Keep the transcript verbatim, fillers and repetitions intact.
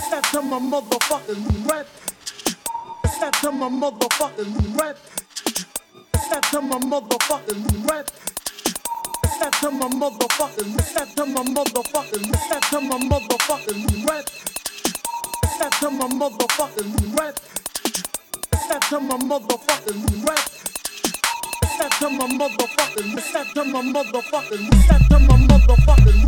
Step to my motherfucking rep. Step to my motherfucking rep. Step to my motherfucking rep. Step to my motherfucking step to my motherfucking step to my motherfucking rep. Step to my motherfucking rep. Step to my motherfucking rep. Step to my motherfucking step to my motherfucking step to my motherfucking